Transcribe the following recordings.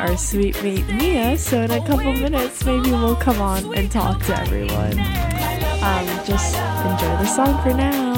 our sweet mate Mia, so in a couple minutes maybe we'll come on and talk to everyone. Just enjoy the song for now.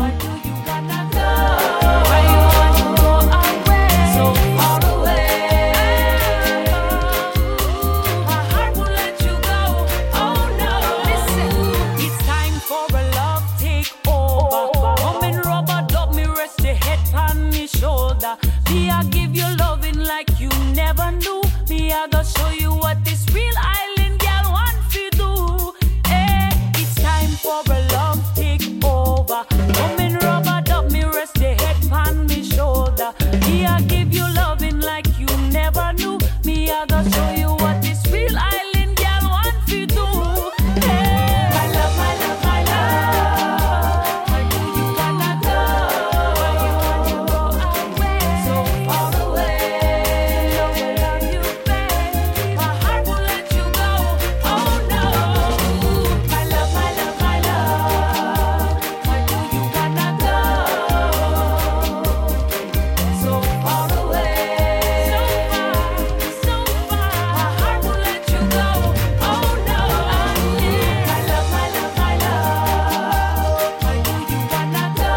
Me, I give you loving like you never knew. Me, I gonna show you what this real island girl want to do. Hey, it's time for a love take over. Come and rub a dub, me rest your head on me shoulder. Me, I give you loving like you never knew. Me, I gonna show you what this real island girl want to do. Hey, my love, my love, my love. Where do you wanna go? Where you want to go away? So far away. No one love you, babe. My heart won't let you go. Oh no. My love, my love, my love. Where do you wanna go? So far away. So far, so far. My heart won't let you go. Oh no. My love, my love, my love. Where do you wanna go?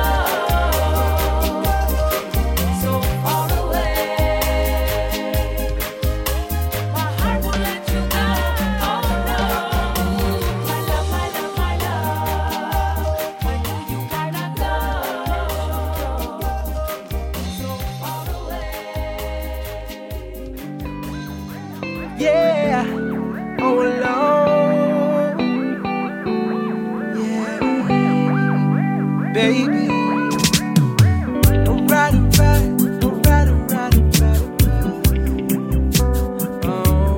So far away. My heart won't let you go. Oh no. My love, my love, my love. Where do you wanna go? So far away. Yeah, all alone. Yeah, baby. Alright, alright, alright, alright, alright. Oh,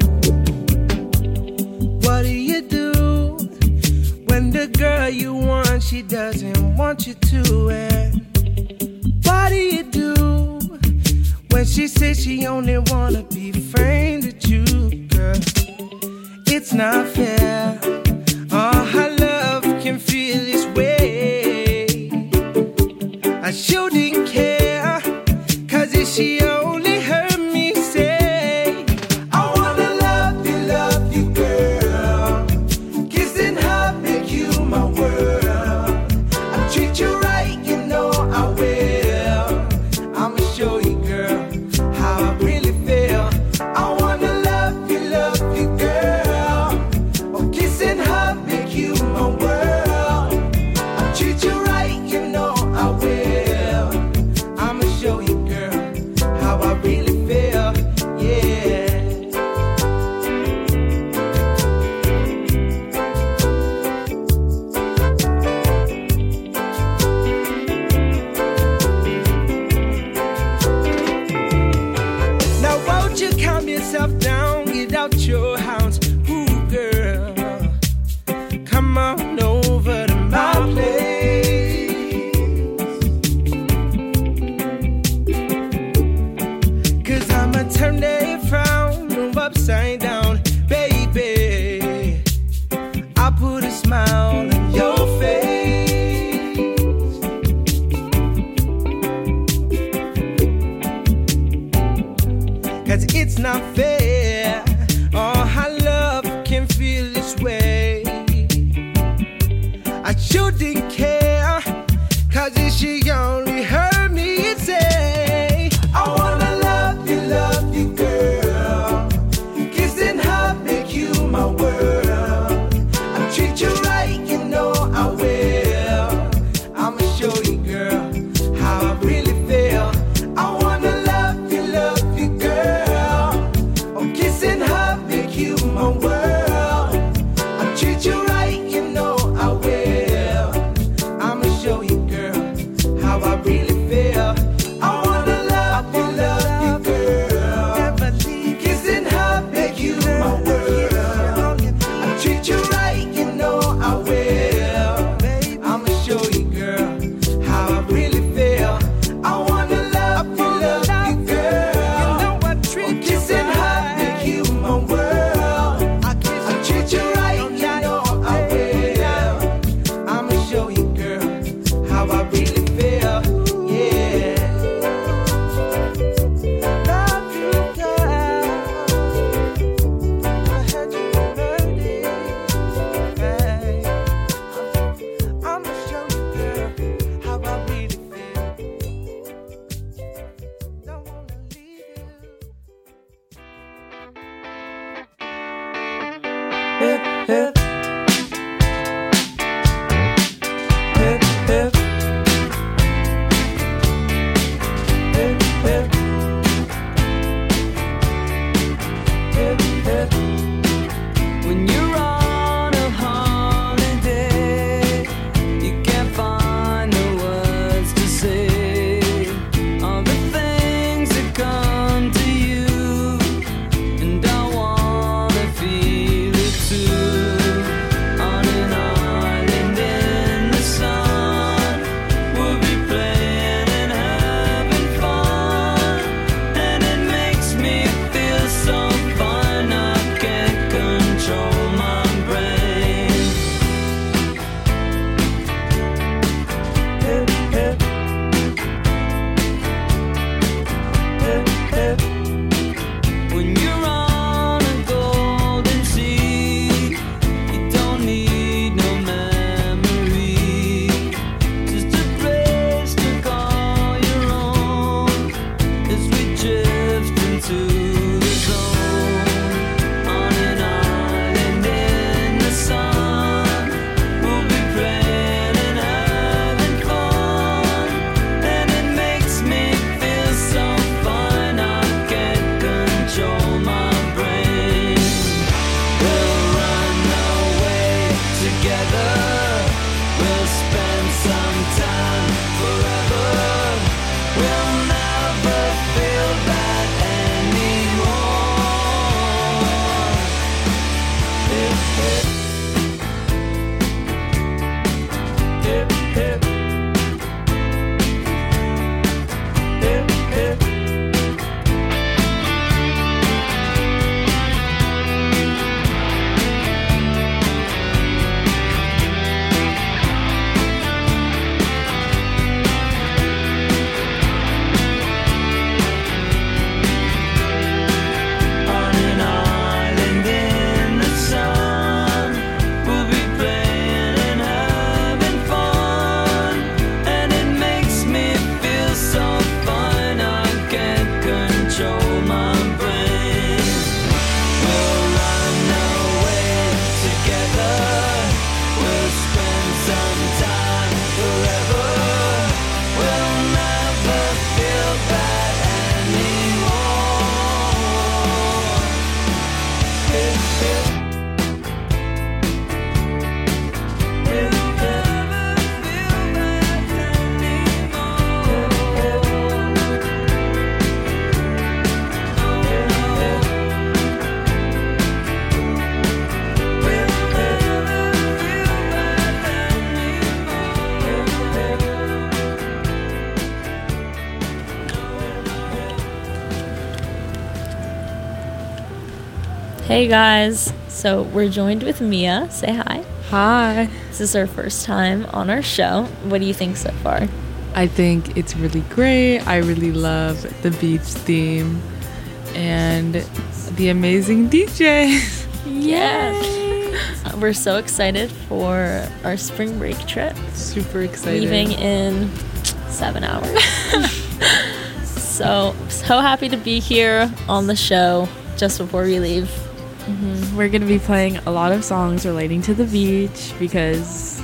what do you do when the girl you want, she doesn't want you to? And what do you do when she says she only wanna be friends with you, girl? It's not fair. Oh, her love can feel this way. I shouldn't care, 'cause if she only heard me say, I wanna love you, girl. Kissing her make you my world. I treat you right, you know I will. I'ma show you, girl, how I really feel. I wanna love you, girl. Oh, kissing her make you my world. I treat you right, you know I will. I'ma show you, girl, how I really feel. Yeah. Now won't you calm yourself down, get out your house, ooh girl, come on over to my place, 'cause I'ma turn that frown upside down, baby. I put a smile on your face, 'cause it's not fair. Oh, how love can feel this way. I shouldn't care, 'cause if she only heard me say, I wanna love you, girl. Kissing her make you my world. I treat you right, you know I will. I'ma show you, girl, how I really feel. I wanna love you, girl. Oh, When you're on a holiday, you can't find the words to say all the things that come to you, and I wanna feel it too. On an island in the sun, we'll be playing and having fun, and it makes me feel so fine I can't control my brain. Hip, hip. Hip, hip. When you're on a golden sea, you don't need no memory, just a place to call your own as we drift into the zone. On an island in the sun, we'll be playing and having fun, and it makes me feel so fine I can't control my brain. We'll run away together, we'll spend some time forever, we'll never feel that anymore. Hip, hip. Hip, hip. Hip, hip. On an island in the sun, we'll be playing and having fun, and it makes me feel so fine I can't control my brain. We'll run away together, we'll spend some time forever, we'll never feel that anymore. Hip, hip. We'll never feel that anymore. We'll never feel Hey guys, so we're joined with Mia. Say hi. Hi. This is her first time on our show. What do you think so far? I think it's really great. I really love the beach theme and the amazing DJ. Yeah. We're so excited for our spring break trip. Super excited. Leaving in 7 hours. So happy to be here on the show just before we leave. We're going to be playing a lot of songs relating to the beach because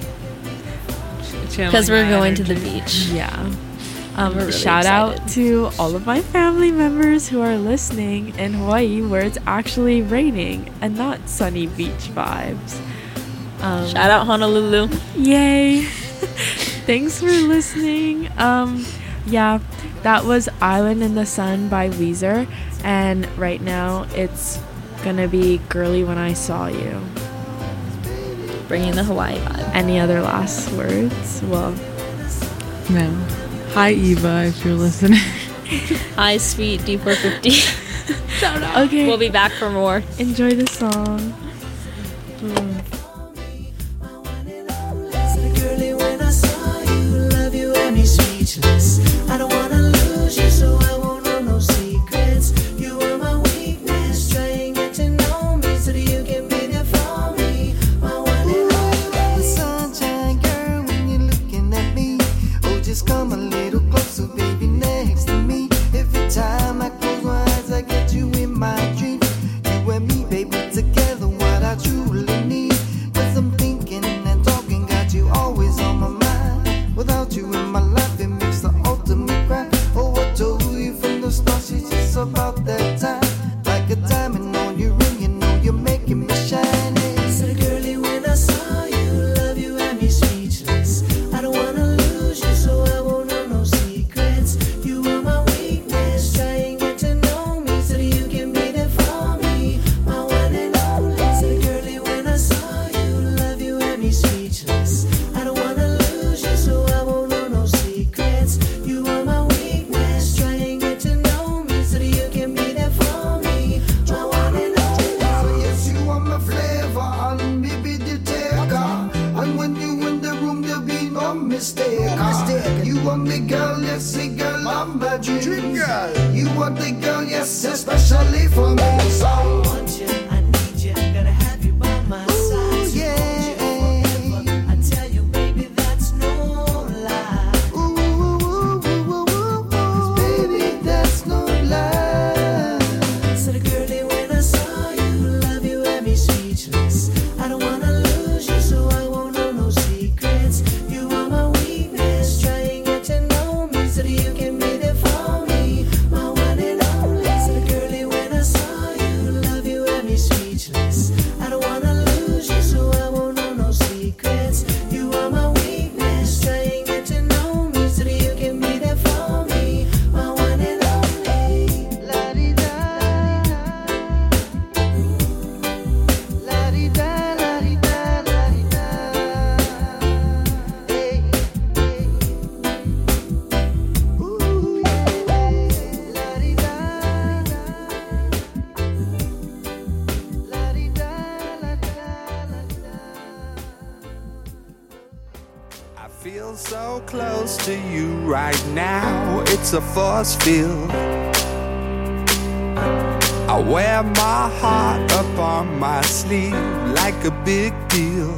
We're going to the beach. Yeah. We're really shout out excited. to all of my family members who are listening in Hawaii where it's actually raining and not sunny beach vibes. Shout out Honolulu. Yay. Thanks for listening. Yeah, that was Island in the Sun by Weezer, and right now it's gonna be Girly When I Saw You. Bringing the Hawaii vibe. Any other last words? Well, No. Hi, Eva, if you're listening. Hi, sweet D450. shout out. Okay, We'll be back for more. enjoy the song. Girlie, when I saw you, love you had me speechless. I don't wanna lose you, so I won't hold no secrets. You are my weakness, trying to get to know me so that you can be there for me. My one and only sunshine girl, when you're looking at me, oh, just come a little closer, baby, next to me. Every time I close my eyes, I get you in my dreams. You and me, baby, together, what I truly birthday girl, yes, especially for me. So I want you, I need you, gotta have you by my side. Yeah. I tell you, baby, that's no lie. Cause baby, that's no lie. So the girlie, when I saw you, love you had me speechless. I don't wanna lose you, so I won't know no secrets. You are my weakness, try and get to know me so that you can be there for me, my one and only. So the girlie, when I saw you, love you had me speechless. I don't wanna lose you, so I won't know no secrets. You are my weakness, try and get to know me so that you can be there for me, my one and only. La-di-da, la-di-da, la-di-da, la-di-da. Hey, hey. Ooh, yeah. La-di-da, la-di-da, la-di-da. I feel so close to you right now, it's a force field. I wear my heart up on my sleeve like a big deal.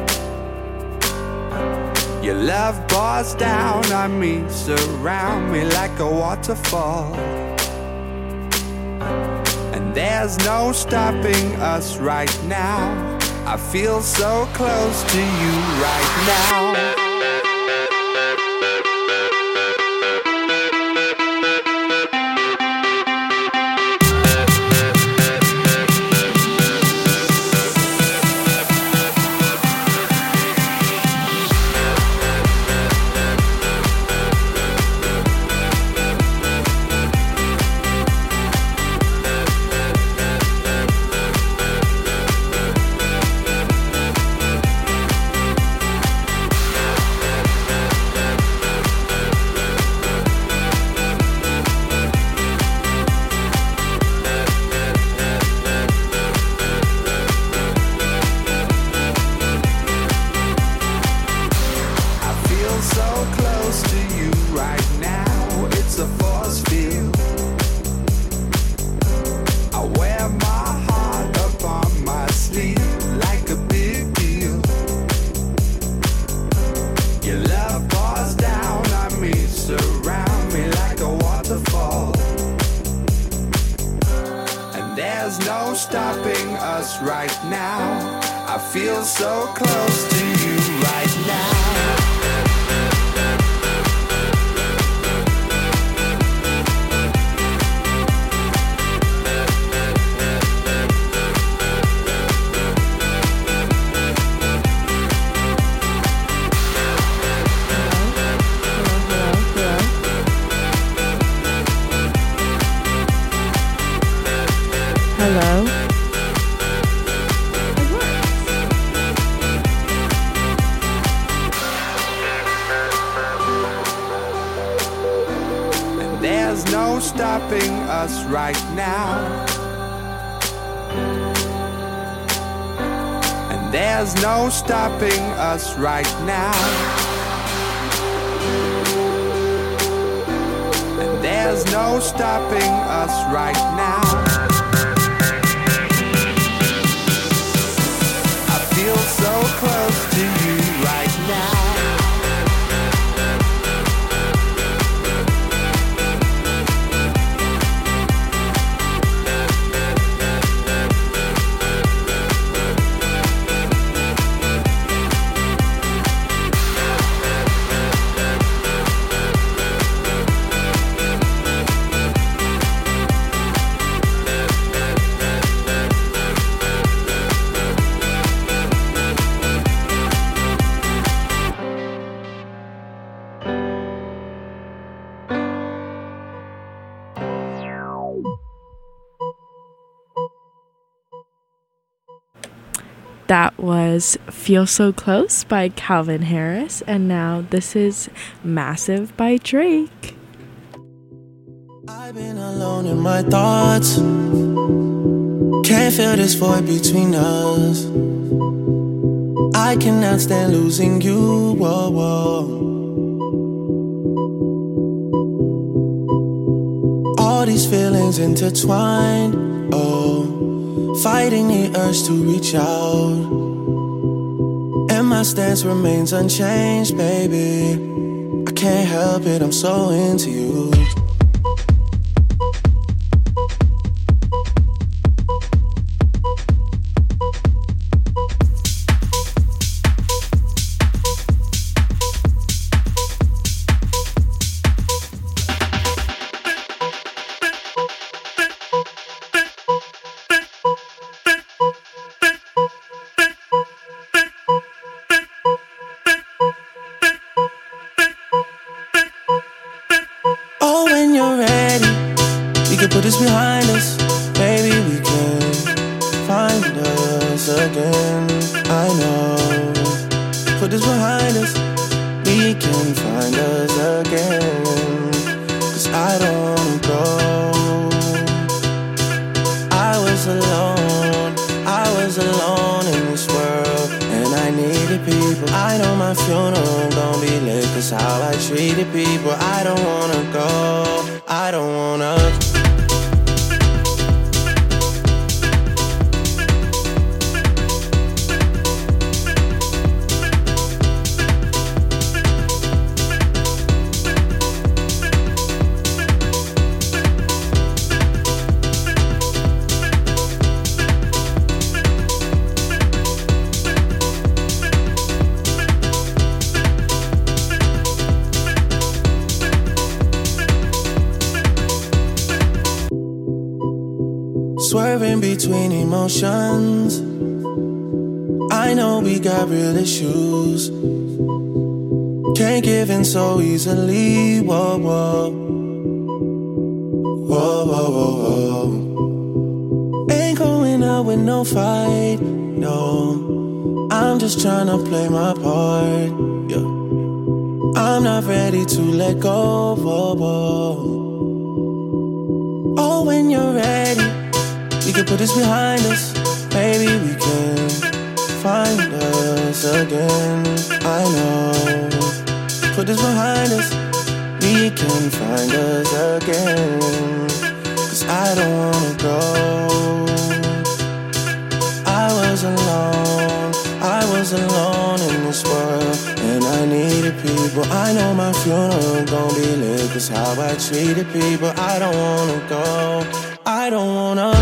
Your love pours down on me, surround me like a waterfall. And there's no stopping us right now. I feel so close to you right now. I feel so close to you right now, it's a force field. I wear my heart up on my sleeve like a big deal. Your love pours down on me, surround me like a waterfall. And there's no stopping us right now. I feel so close to you right now. Hello? And there's no stopping us right now. And there's no stopping us right now. And there's no stopping us right now. I feel so close to you right now. That was Feel So Close by Calvin Harris, and now this is Massive by Drake. I've been alone in my thoughts. Can't feel this void between us. I cannot stand losing you. Whoa, whoa. All these feelings intertwined, oh, fighting the urge to reach out. And my stance remains unchanged, baby. I can't help it, I'm so into you. Put this behind us, maybe we can find us again. I know. Put this behind us, we can find us again. 'Cause I don't wanna go. I was alone in this world, and I needed people. I know my funeral gon' be lit, 'cause how I treated people. I don't wanna go, I don't wanna. Swerving between emotions, I know we got real issues. Can't give in so easily, whoa, whoa. Whoa, whoa, whoa, whoa. Ain't going out with no fight, no. I'm just tryna play my part, yeah. I'm not ready to let go, whoa, whoa. Oh, when you're ready, we can put this behind us, maybe we can find us again. I know. Put this behind us, we can find us again. 'Cause I don't wanna go. I was alone in this world, and I needed people. I know my funeral gon' be lit, 'cause how I treated people. I don't wanna go, I don't wanna.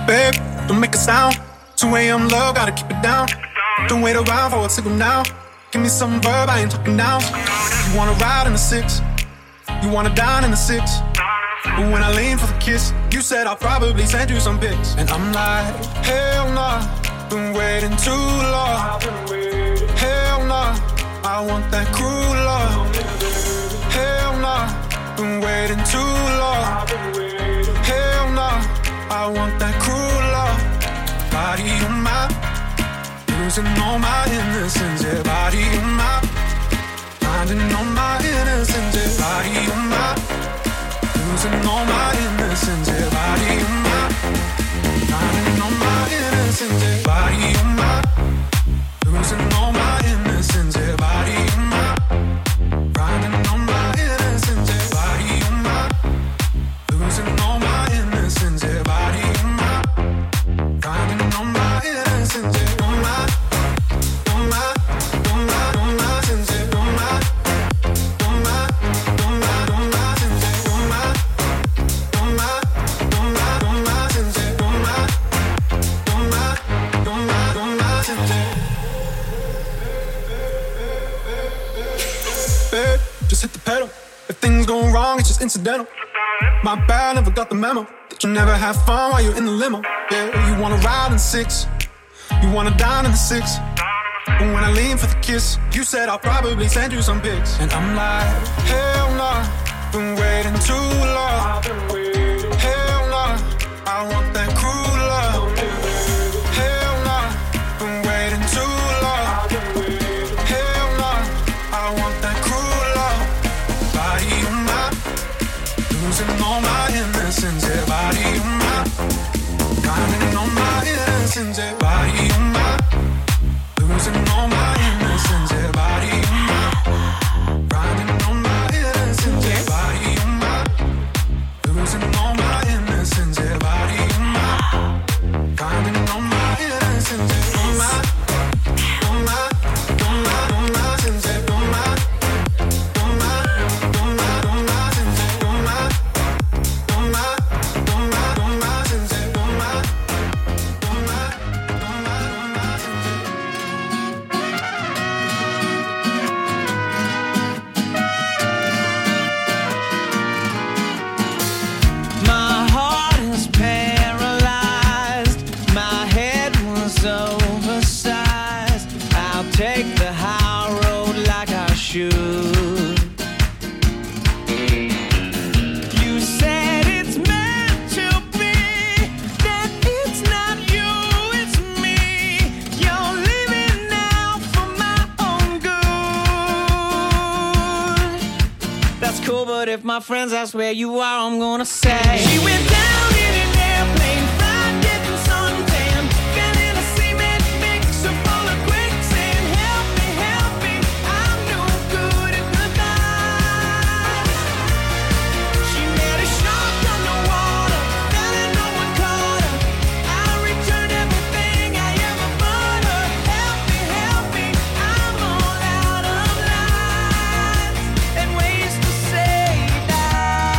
Babe, don't make a sound. 2 a.m. love, gotta keep it down. Don't wait around for a signal now. Give me some verb, I ain't talking now. You wanna ride in the 6, you wanna dine in the 6. But when I lean for the kiss, you said I'll probably send you some pics. And I'm like, hell nah, been waiting too long. Hell nah, I want that cruel love. Hell nah, been waiting too long. Hell nah, I want that cruel love. Body on my, losing all my innocence. Yeah, body on my, finding all my innocence. Yeah, body on my, losing all my innocence. Yeah, body on my, finding all my innocence. Yeah, body on my, losing all my innocence. Yeah, body on my, finding all my innocence. Yeah, body on my, losing all my innocence. Yeah, body on my, finding all my innocence. Yeah, on my, on my, on my, on my sense. Yeah, on my, on my, on my, on my sense. Yeah, on my, on my, on my, on my sense. Yeah, on my, on my, on my, on my sense. Babe, just hit the pedal. If things go wrong, it's just incidental. My bad, never got the memo that you never have fun while you're in the limo. Yeah, you wanna ride in the 6, you wanna dine in the 6. But when I lean for the kiss, you said I'll probably send you some pics. And I'm like, hell nah, been waiting too long. Hell nah, I want that cruel love. Hell nah, been waiting too long. Hell nah, I want that cruel love. Body on my, losing all my innocence. Yeah, body on my, finding all my innocence. Yeah, body on my, losing all my innocence. Yeah, body on my, finding all my innocence. Yeah, body on my, losing all my innocence. Yeah, body on my, finding all my innocence. Yeah, on my, on my, on my, on my sense. Yeah, on my, on my, on my, on my sense. Yeah, on my, on my, on my, on my sense. Yeah, on my, on my, on my, on my sense. My heart is paralyzed. My head was oversized. I'll take the high road like I should. You said it's meant to be, that it's not you, it's me. You're leaving now for my own good. That's cool, but if my friends ask where you are, I'm gonna say she went down in an airplane, fried, getting suntan, fell in a cement mixer full of quicksand. Help me, I'm no good at the dive. She met a shark underwater, fell in, no one caught her. I returned everything I ever bought her. Help me, I'm all out of lines and ways to say that.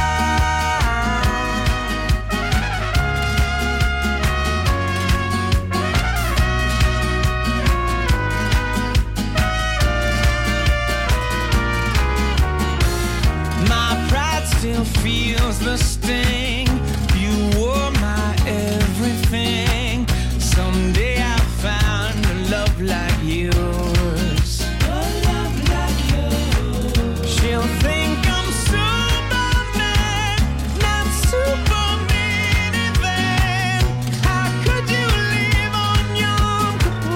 My pride still feels the sting. You were my everything. Someday I'll find a love like yours. A love like yours. She'll think I'm Superman, not Superman even. How could you leave on Yom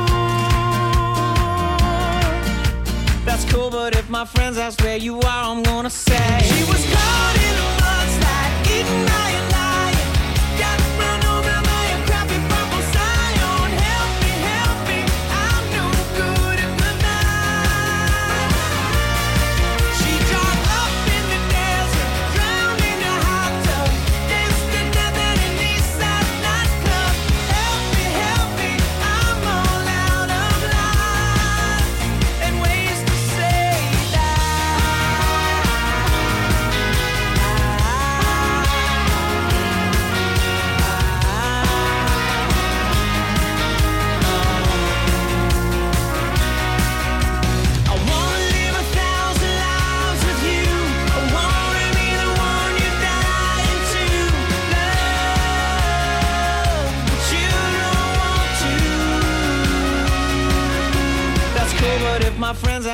Kippur? That's cool, but if my friends ask where you are, I'm gonna say she was caught in a mudslide, eaten by a lion, got run over by a crappy purple scion. Help me, I'm no good at the night. She dropped up in the desert, drowned in a hot tub, danced to death at an Eastside nightclub. Help me, I'm all out of lines and ways to say that.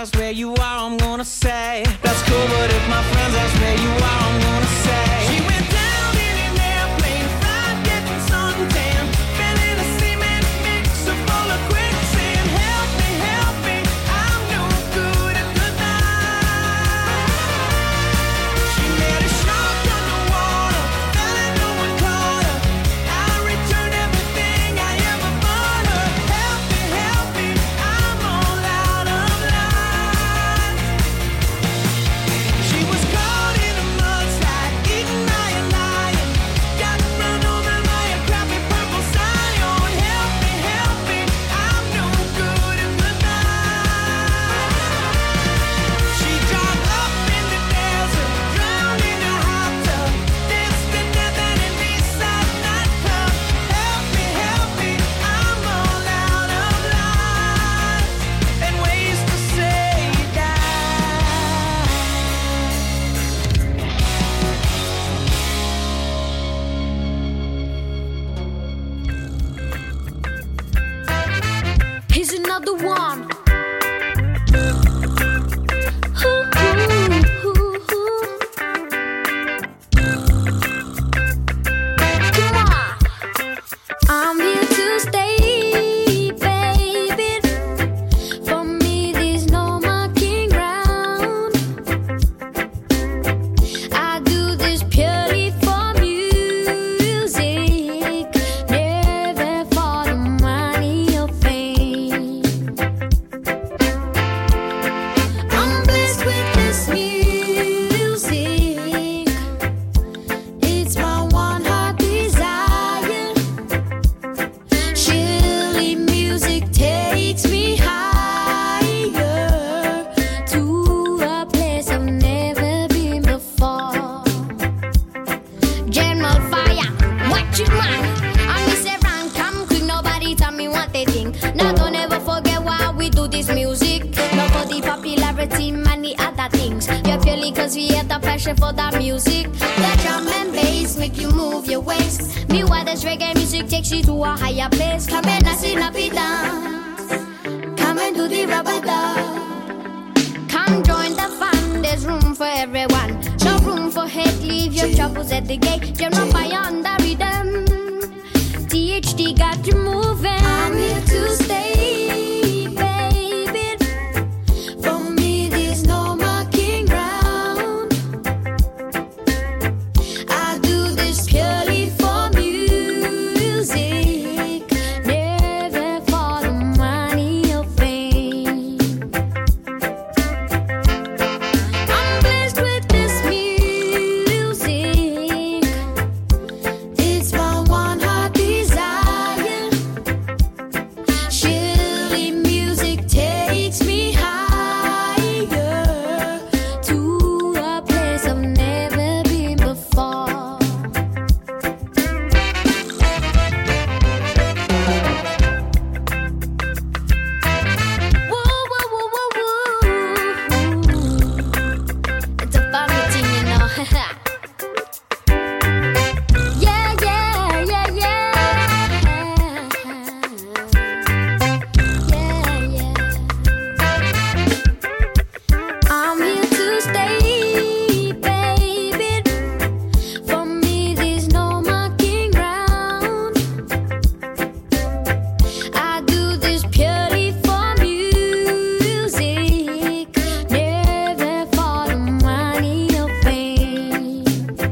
ask where you are, I'm gonna say that's cool, but if my friends ask where you are, I'm gonna say she went down in an airplane, fried, getting suntan, fell in a cement mixer full of quicksand. Help me, I'm no good at the night. She made a shark underwater, fell and no one caught her. I returned everything I ever bought her. Help me, I'm all out of line. She was caught in a mudslide, eaten by a lion, got run over by a crappy purple Scion. Help me, I'm no good in the night. She dropped up in the desert, drowned in a hot tub, danced to death at an Eastside nightclub. Help me, I'm all out of lines and ways to say Here's another one. Come on. I'm here to stay, baby. For me, there's no marking ground. I do this purely for music, never for the money or fame. I'm blessed with this music. It's my one heart desire. Surely music takes me higher to a place I've never been before. General fire, watch it man. I miss around, come quick, nobody tell me what they think. Now don't ever forget why we do this music. Not for the popularity, many other things. You're purely cause we have the passion for the music. The drum and bass make you move your waist. Meanwhile, this reggae music takes you to a higher place. Come and sing a beat dance. Come and do the rubber dub. Come join the fun, there's room for everyone. No room for hate, leave your troubles at the gate. General fire on the rhythm. THD got you moving. I'm here to stay, baby. For me, there's no marking ground. I do this purely for music, never for the money or fame. I'm blessed with this music. It's my one heart desire. Surely music takes me higher to a place I've never been before. Woo, woo, woo, woo, woo. It's a funny thing, you know. Yeah, yeah, yeah, yeah. Yeah, yeah. I'm here to stay, baby. For me, there's no marking ground. I do this purely for music, never for the money or fame.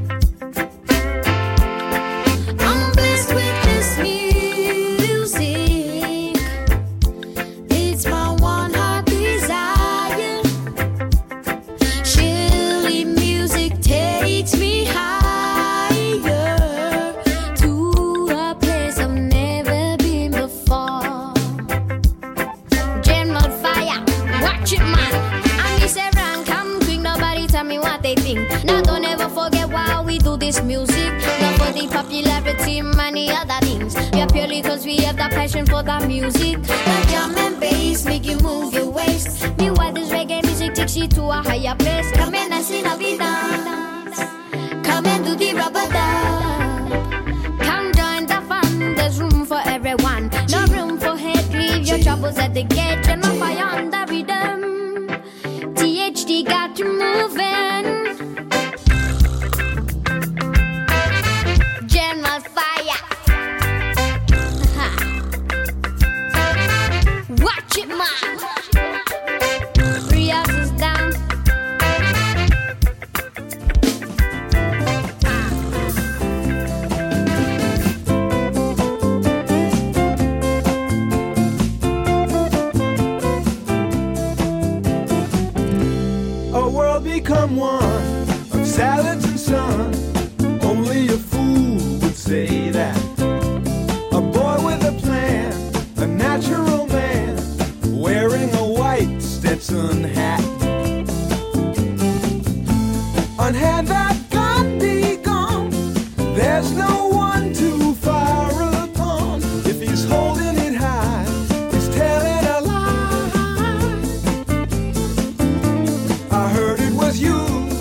I'm blessed with this music. It's my one heart desire. Surely music takes me higher to a place I've never been before. General fire, watch it man. I miss around, come quick, nobody tell me what they think. Now don't ever forget why we do this music. Not for the popularity, many other things. We're purely cause we have the passion for the music. The drum and bass make you move your waist. Meanwhile, this reggae music takes you to a higher place. Come and sing a beat dance. Come and do the rubber dub. Come join the fun, there's room for everyone. No room for hate, leave your troubles at the gate. Turn my fire on the rhythm. There's no one too far upon. If he's holding it high, he's telling a lie. I heard it was you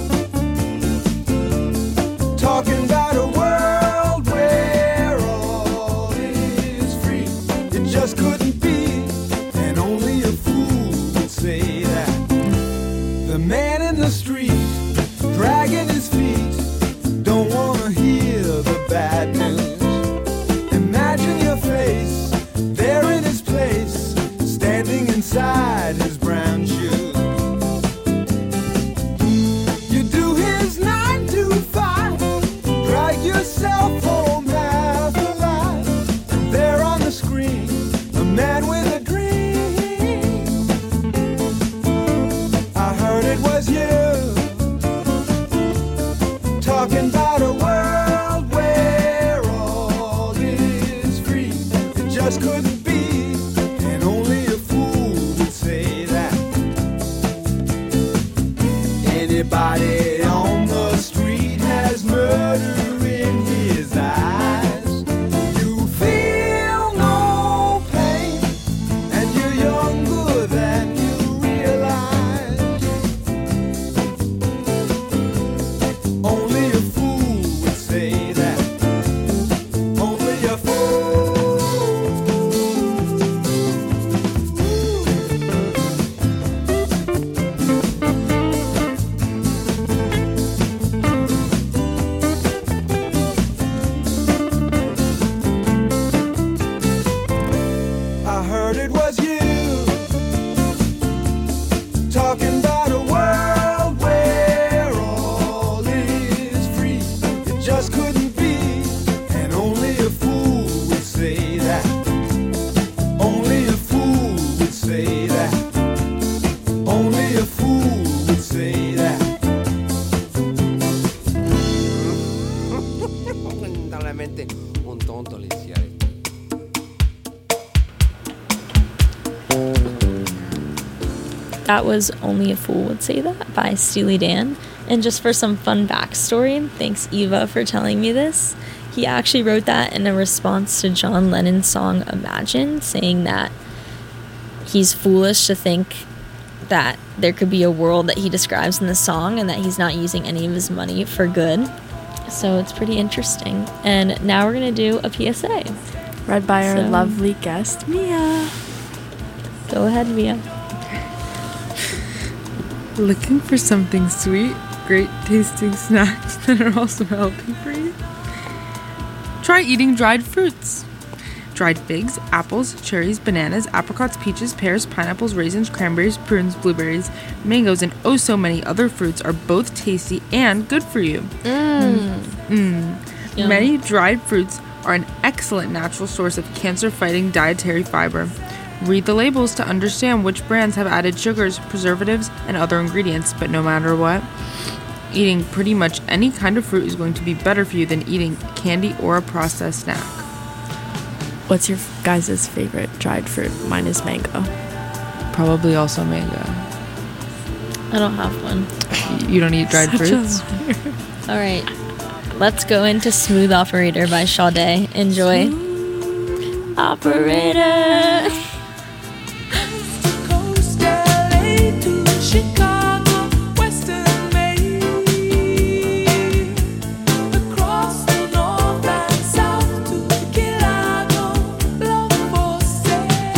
talking about a world where all is free. It just couldn't be, and only a fool would say that. The man in the street, dragging his feet, don't wanna hear the bad news. Imagine your face, there in his place, standing inside his brown shoes. You do his 9 to 5, drag yourself home half alive. And there on the screen, a man with a dream. I heard it was you talking about a world where all is free. It just couldn't be, and only a fool would say that. Anybody on the street has murder in his eyes. You feel no pain, and you're younger than you realize. Only a fool would say that. Only a I heard it was you talking about a world where all is free. It just couldn't be, and only a fool would say that. Only a fool would say that. Only a fool would say that. Lamentablemente un tonto licenciado. That was Only a Fool Would Say That by Steely Dan. And just for some fun backstory, thanks Eva for telling me this. He actually wrote that in a response to John Lennon's song Imagine, saying that he's foolish to think that there could be a world that he describes in the song and that he's not using any of his money for good. So it's pretty interesting. And now we're going to do a PSA. Read by our So- lovely guest, Mia. Go ahead, Mia. Looking for something sweet, great tasting snacks that are also healthy for you? Try eating dried fruits. Dried figs, apples, cherries, bananas, apricots, peaches, pears, pineapples, raisins, cranberries, prunes, blueberries, mangoes, and oh so many other fruits are both tasty and good for you. Yum. Many dried fruits are an excellent natural source of cancer-fighting dietary fiber. Read the labels to understand which brands have added sugars, preservatives, and other ingredients, but no matter what, eating pretty much any kind of fruit is going to be better for you than eating candy or a processed snack. What's your guys' favorite dried fruit? Mine is mango. Probably also mango. I don't have one. You don't eat dried Such a fruits? liar. All right. Let's go into Smooth Operator by Sade. Enjoy. Operator. Coast LA to Chicago, Western Maine, across the north and south to Chicago, love for sale.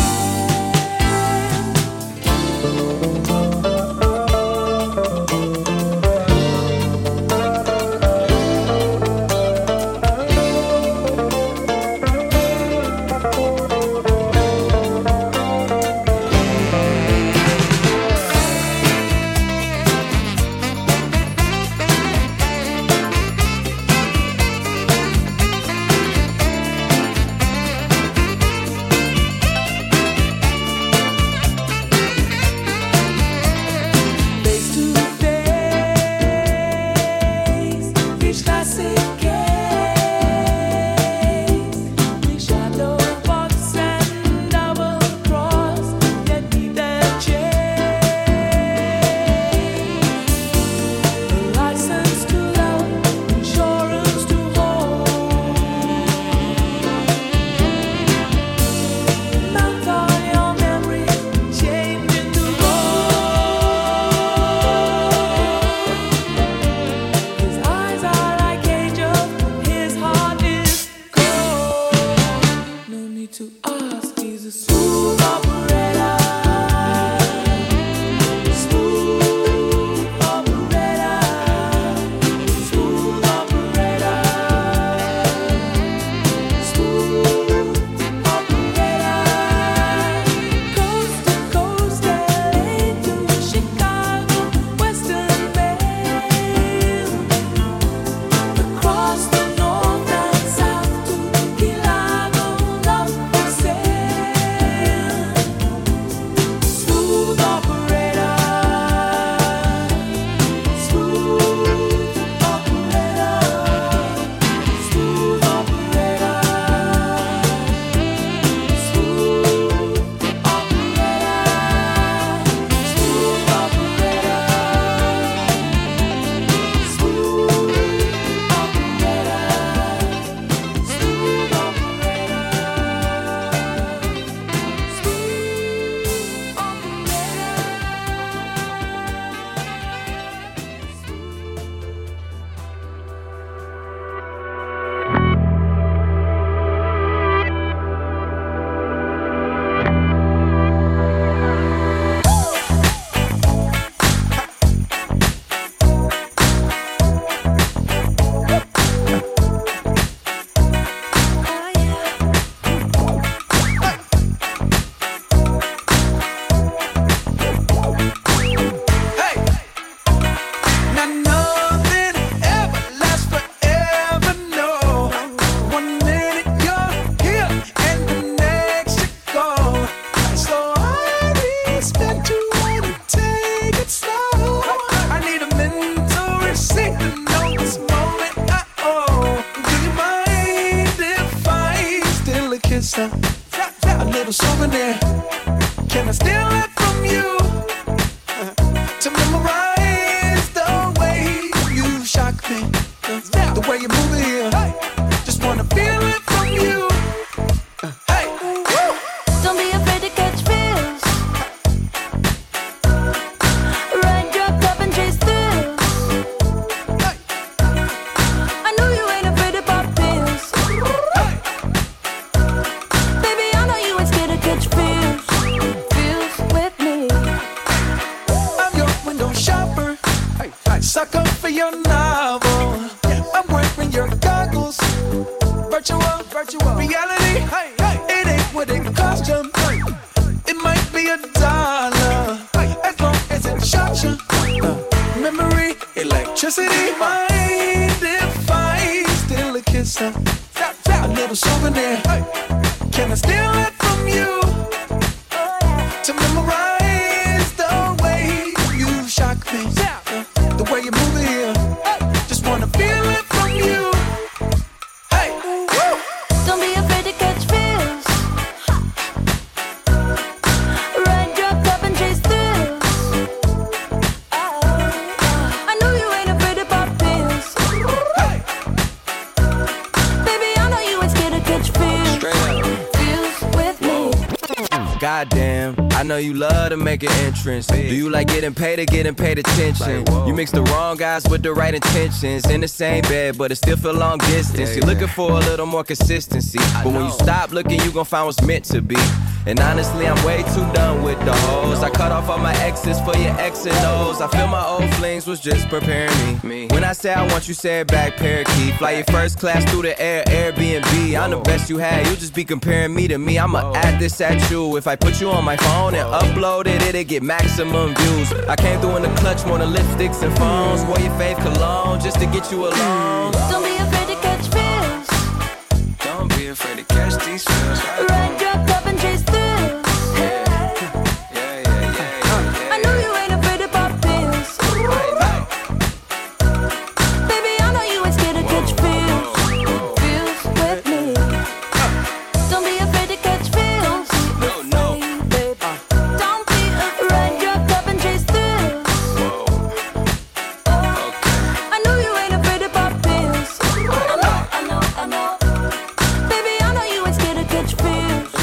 kiss, a little souvenir. Can I steal it from you to memorize the way you shock me, the way you move it here? Just wanna feel it from you. Hey, Don't be afraid to catch feels. Ride your cup and chase thrills. I know you ain't afraid to pop pills. Baby, I know you ain't scared to catch feels. Feels with me. I'm your window shopper, sucker for your novel. I'm wearing your goggles, virtual reality. It ain't what it cost you. It might be $1, as long as it shocks you. Memory, electricity. Mind if I steal a kiss, a little souvenir? Can I steal it from you to memorize the way you shock me, the way you move it here? Just wanna feel it from you. Hey, Don't be afraid to catch feels. Ride your cup and chase thrills. I know you ain't afraid to pop pills. Baby, I know you ain't scared to catch feels. Feels with me. Goddamn, I know you love to make an entrance. Do you like getting paid or getting paid attention? You mix the wrong guys with the right intentions. In the same bed, but it still feel long distance. You're looking for a little more consistency, but when you stop looking, you gon' find what's meant to be. And honestly, I'm way too done with the hoes. I cut off all my exes for your X and O's. I feel my old flings was just preparing me. When I say I want you, say it back, parakeet. Fly your first class through the air, Airbnb. I'm the best you had, you just be comparing me to me. I'ma add this at you. If I put you on my phone and upload it, it'll get maximum views. I came through in the clutch, more than lipsticks and phones. Wore your fave cologne just to get you alone. Don't be afraid to catch feels. Don't be afraid to catch these feels. Ride your cup and chase thrills. I know you ain't afraid to pop pills. Baby, I know you ain't scared to catch feels. Feels with me. Don't be afraid to catch feels. No. Don't be afraid. Ride your cup and chase thrills. I know you ain't afraid to pop pills. I know. Baby, I know you ain't scared to catch feels.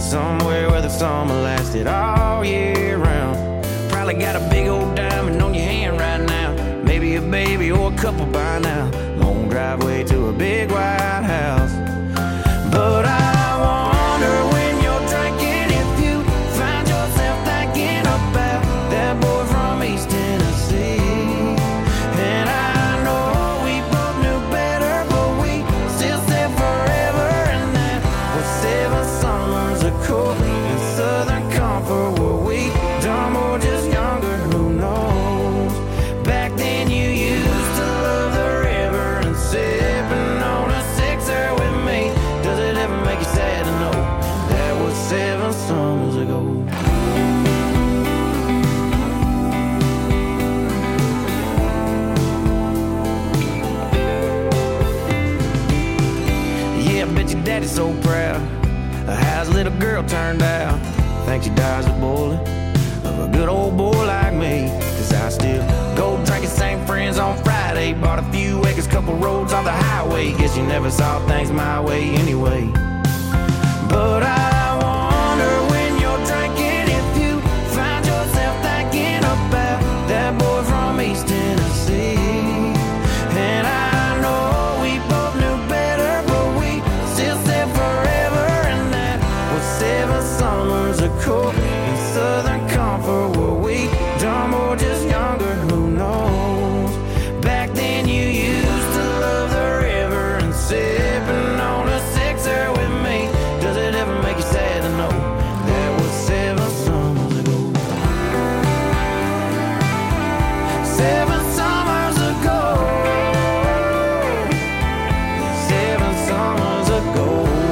somewhere where the summer lasted all year round. Probably got a big old diamond on your hand right now. Maybe a baby or a couple by now. Long driveway to a big white house. But I wonder when you're drinking if you find yourself thinking about that boy from East Tennessee. And I know we both knew better, but we still said forever. And that was 7 summers ago in Southern Comfort. Were we dumb or just younger? Who knows? Back then you used to love the river and sipping on a sixer with me. Does it ever make you sad to know that was 7 summers ago? Yeah, I bet your daddy's so proud of how his little girl turned out. Think she dies a bullet of a good old boy like me. Cause I still go drinking, same friends on Friday. Bought a few acres, couple roads off the highway. Guess you never saw things my way anyway. But I wonder when you're drinking if you find yourself thinking about that boy from East Tennessee. And I know we both knew better, but we still said forever. And that was 7 summers ago in Southern Comfort. Were we dumb or just younger? Who knows? Back then you used to love the river and sipping on a sixer with me. Does it ever make you sad to know that was 7 summers ago? 7 summers ago. 7 summers ago.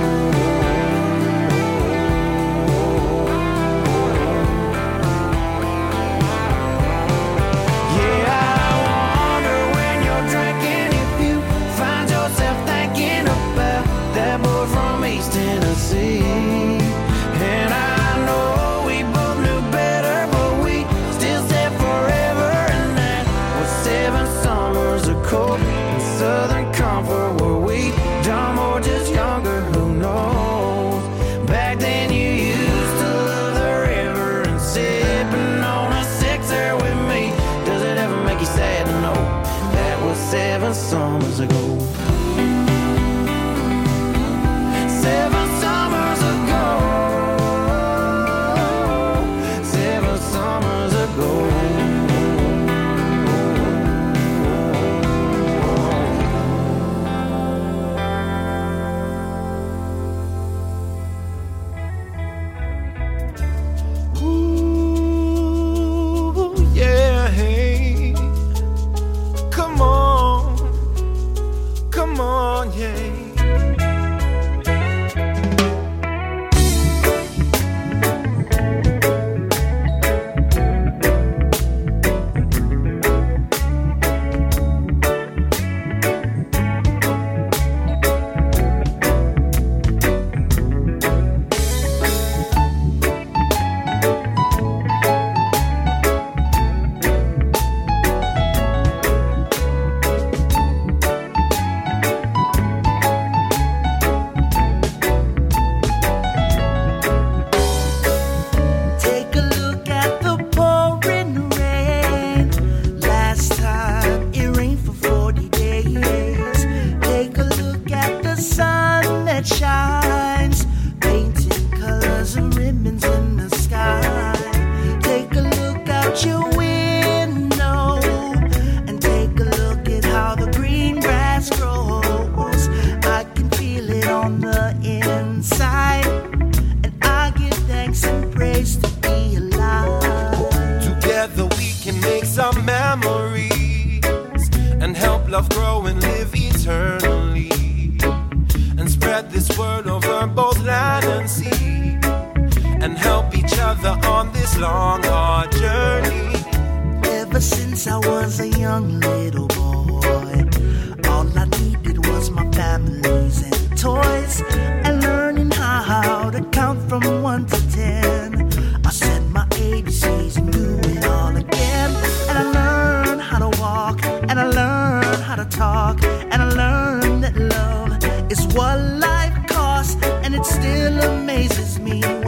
Yeah, I wonder when you're drinking if you find yourself thinking about that boy from East Tennessee. And I know we both knew better, but we still said forever. And that was 7 summers ago in Southern Comfort. Were we dumb or just younger? Who knows? Back then you used to love the river and sipping on a sixer with me. Does it ever make you sad to know that was 7 summers ago? 7 summers ago. 7 summers ago. Ooh, yeah, hey. Come on, yeah. Take a look at the pouring rain. Last time it rained for 40 days. Take a look at the sun that shines, painting colors and ribbons in the sky. Take a look out your window and take a look at how the green grass grows. I can feel it on the inside, and I give thanks and praise to be alive. Together we can make some memories and help love grow and live eternally, and spread this word over both land and sea, and help each other on this long, hard journey. Ever since I was a young little boy, all I needed was my families and toys, and learning how to count from 1 to 10. I said my ABCs and do it all again. And I learned how to walk, and I learned how to talk, and I learned that love is what life costs. And it still amazes me when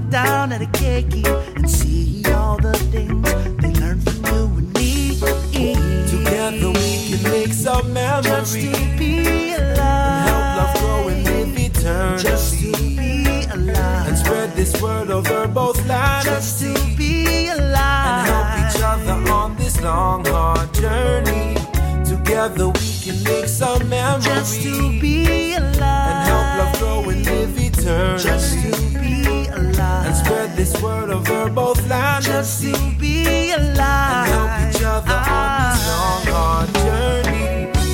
look down at a keiki and see all the things they learn from you and me. Together we can make some memories. Just to be alive. And help love grow and live eternally. Just to be alive. And spread this word over both lands. Just to be alive. And help each other on this long, hard journey. Together we can make some memories. Just to be alive. And help love grow and live eternally. Just to be alive. And spread this word over both lands. Just to be alive. And help each other on this long, hard journey.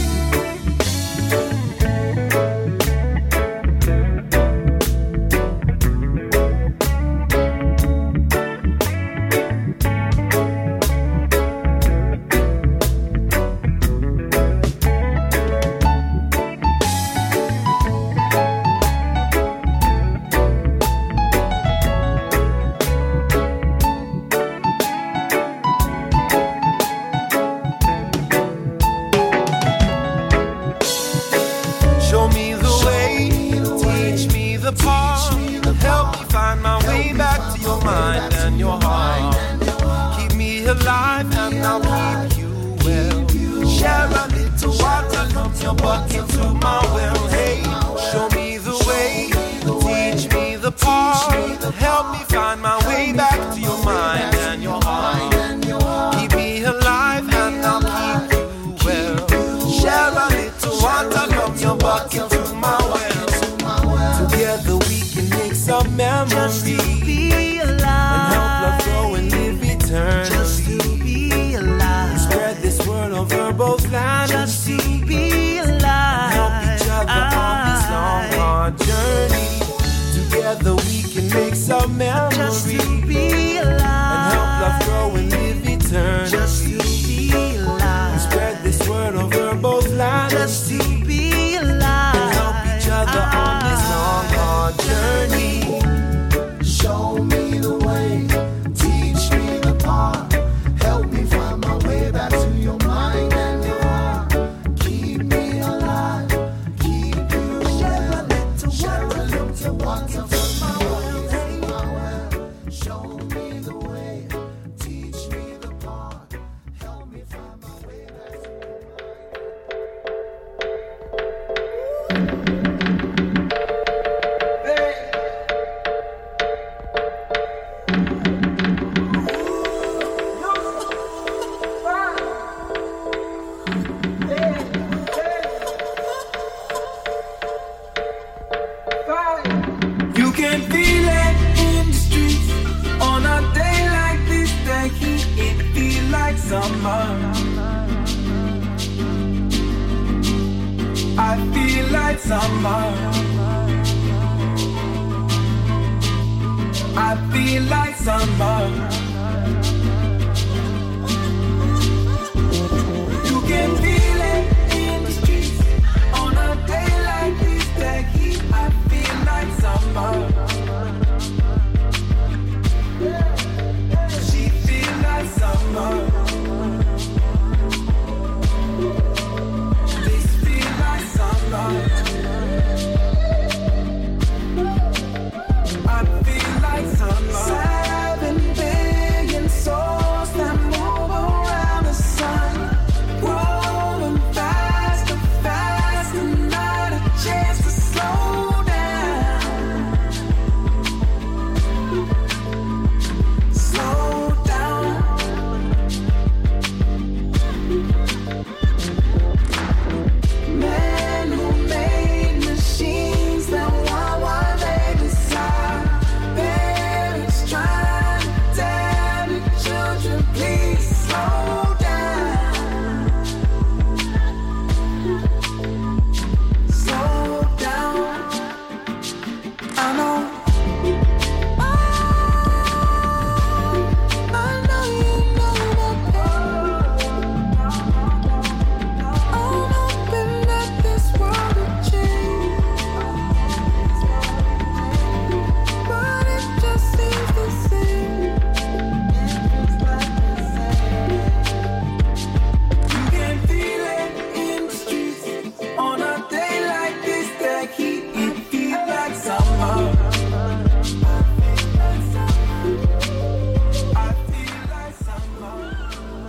Just to be alive. And help love grow and live eternally. Just to be alive. And spread this word over both lands. Just to be alive. And help each other on this long, hard journey. Together we can make some memories. Just to be alive. And help love grow and live eternally. Just to be alive. And spread this word over both lands. Just to be alive. And help each other on this long, hard journey. Show me the way, teach me the path, help me find my way back to your mind and your heart. Keep me alive, keep you share a little water from my well. Show me the way, teach me the path, help me find my way back to your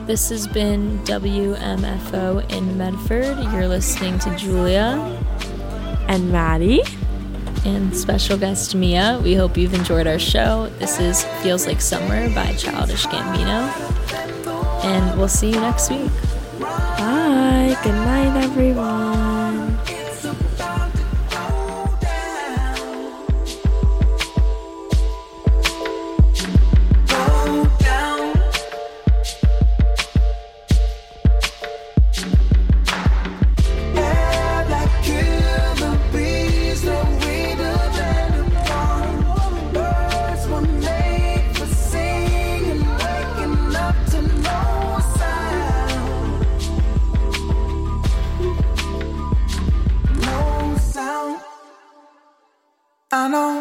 This has been WMFO in Medford. You're listening to Julia and Maddie and special guest Mia. We hope you've enjoyed our show. This is Feels Like Summer by Childish Gambino. And we'll see you next week. Bye. Good night, everyone. I know.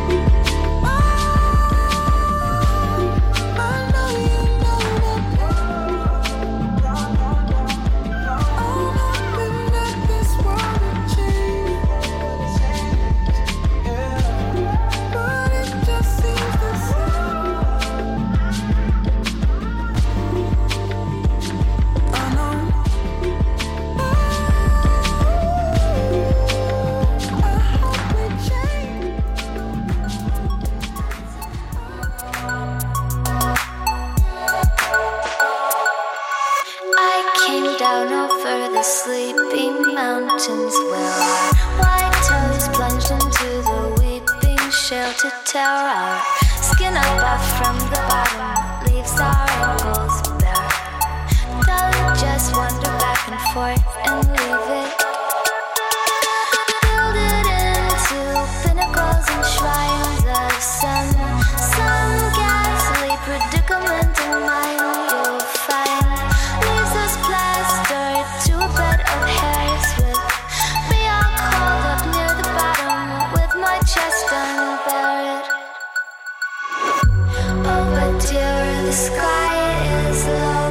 Sleeping mountains where our white toes plunged into the weeping shelter tower. Our skin up off from the bottom leaves our ankles bare. Don't just wander back and forth and leave it. Build it into pinnacles and shrines of some ghastly predicament in mind you'll find. Leaves us plastered to a bed of hairs with me all curled up near the bottom with my chest unburied. Oh, but dear, the sky is low.